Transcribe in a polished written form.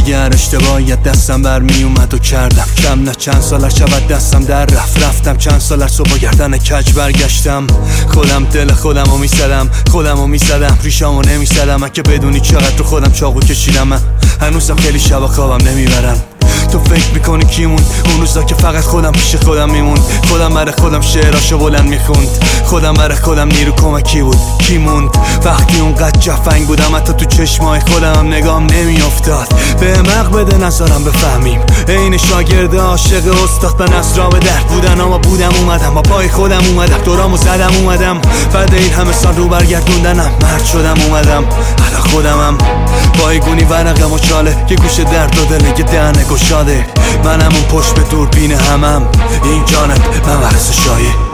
اگر اشتباهیت دستم برمی اومد و کردم کم نه چند سال شود دستم در رفتم چند سال صبح گردن کج برگشتم خودم دل خودمو میزدم ریشامو نمیزدم من که بدونی چقدر رو خودم چاقو کشیدم من هنوزم خیلی شبا خوابم نمیبرم تو فکر میکنی کی موند اون روزا که فقط خودم پیش خودم میموند خودم برای خودم شعراشو بلند میخوند خودم برای خودم نیرو کمکی بود کی موند وقتی اونقدر جفنگ بودم حتی تو چشمای خودم نگام نمیافتاد به مق بده نظرم بفهمیم عین شاگرد عاشق استاد به نصرا به درد بودن اما بودم اومدم با پای خودم اومدم دورامو زدم اومدم بعد این همه سال رو برگردوندنم مرد شدم اومدم حالا خودمم بایگونی ورقه مچاله که گوش درد و دله که دهنه گشاده منم اون پشت به دوربین همم این جانب من ورس شایه